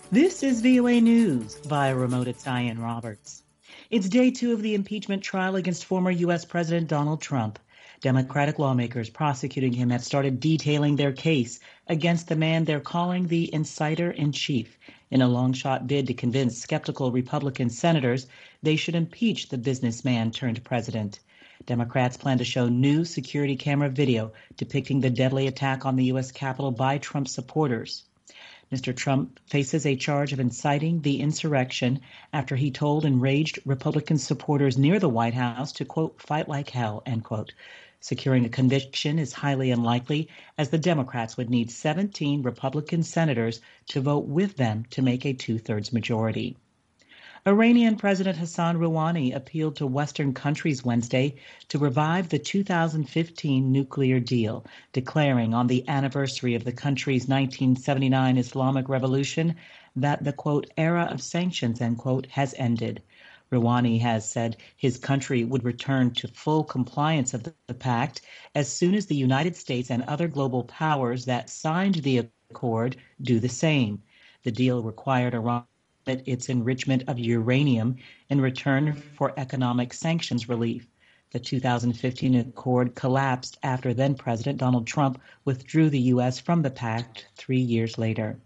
This is VOA News via remote at Diane Roberts. It's day 2 of the impeachment trial against former U.S. President Donald Trump. Democratic lawmakers prosecuting him have started detailing their case against the man they're calling the inciter-in-chief in a long-shot bid to convince skeptical Republican senators they should impeach the businessman turned president. Democrats plan to show new security camera video depicting the deadly attack on the U.S. Capitol by Trump supporters. Mr. Trump faces a charge of inciting the insurrection after he told enraged Republican supporters near the White House to, quote, fight like hell, end quote. Securing a conviction is highly unlikely, as the Democrats would need 17 Republican senators to vote with them to make a two-thirds majority. Iranian President Hassan Rouhani appealed to Western countries Wednesday to revive the 2015 nuclear deal, declaring on the anniversary of the country's 1979 Islamic Revolution that the, quote, era of sanctions, end quote, has ended. Rouhani has said his country would return to full compliance of the pact as soon as the United States and other global powers that signed the accord do the same. The deal required Iran its enrichment of uranium in return for economic sanctions relief. The 2015 accord collapsed after then-President Donald Trump withdrew the U.S. from the pact 3 years later.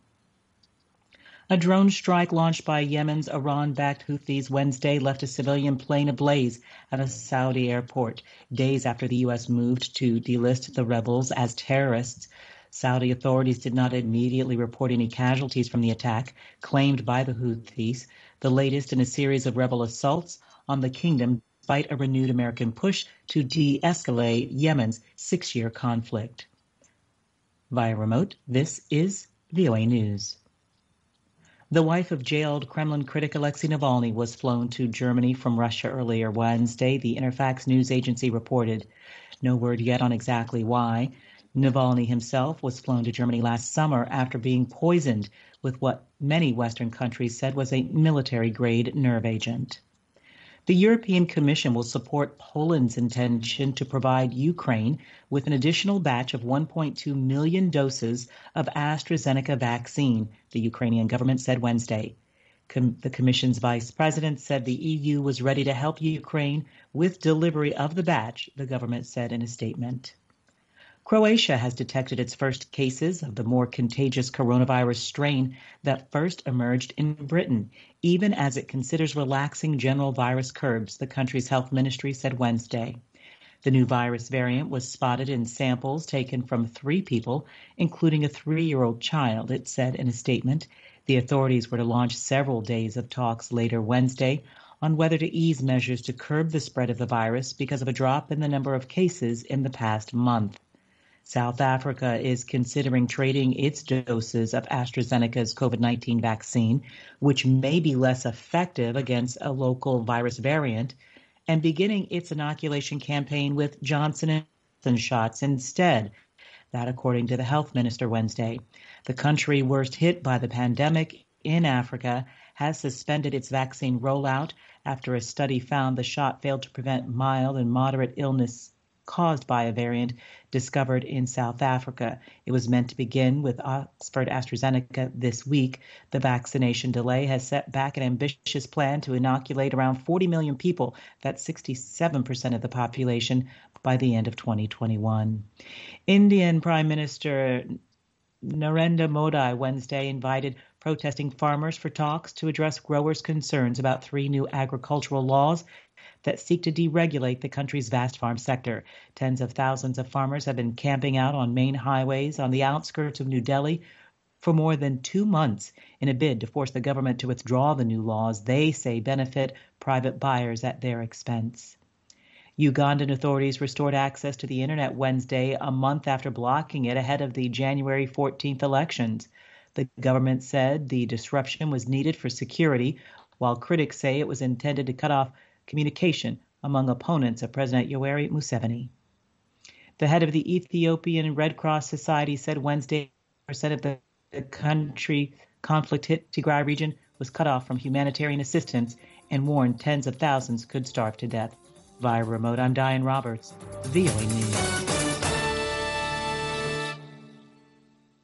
A drone strike launched by Yemen's Iran-backed Houthis Wednesday left a civilian plane ablaze at a Saudi airport, days after the U.S. moved to delist the rebels as terrorists. Saudi authorities did not immediately report any casualties from the attack claimed by the Houthis, the latest in a series of rebel assaults on the kingdom despite a renewed American push to de-escalate Yemen's 6-year conflict. Via remote, this is VOA News. The wife of jailed Kremlin critic Alexei Navalny was flown to Germany from Russia earlier Wednesday, the Interfax news agency reported. No word yet on exactly why. Navalny himself was flown to Germany last summer after being poisoned with what many Western countries said was a military-grade nerve agent. The European Commission will support Poland's intention to provide Ukraine with an additional batch of 1.2 million doses of AstraZeneca vaccine, the Ukrainian government said Wednesday. The Commission's vice president said the EU was ready to help Ukraine with delivery of the batch, the government said in a statement. Croatia has detected its first cases of the more contagious coronavirus strain that first emerged in Britain, even as it considers relaxing general virus curbs, the country's health ministry said Wednesday. The new virus variant was spotted in samples taken from 3 people, including a 3-year-old child, it said in a statement. The authorities were to launch several days of talks later Wednesday on whether to ease measures to curb the spread of the virus because of a drop in the number of cases in the past month. South Africa is considering trading its doses of AstraZeneca's COVID-19 vaccine, which may be less effective against a local virus variant, and beginning its inoculation campaign with Johnson & Johnson shots instead. That according to the health minister Wednesday. The country worst hit by the pandemic in Africa has suspended its vaccine rollout after a study found the shot failed to prevent mild and moderate illness caused by a variant discovered in South Africa. It was meant to begin with Oxford AstraZeneca this week. The vaccination delay has set back an ambitious plan to inoculate around 40 million people, that's 67% of the population, by the end of 2021. Indian Prime Minister Narendra Modi Wednesday invited protesting farmers for talks to address growers' concerns about 3 new agricultural laws that seek to deregulate the country's vast farm sector. Tens of thousands of farmers have been camping out on main highways on the outskirts of New Delhi for more than 2 months in a bid to force the government to withdraw the new laws they say benefit private buyers at their expense. Ugandan authorities restored access to the internet Wednesday, a month after blocking it ahead of the January 14th elections. The government said the disruption was needed for security, while critics say it was intended to cut off communication among opponents of President Yoweri Museveni. The head of the Ethiopian Red Cross Society said Wednesday 10% of the country conflict-hit Tigray region was cut off from humanitarian assistance and warned tens of thousands could starve to death. Via remote, I'm Diane Roberts, VOA News.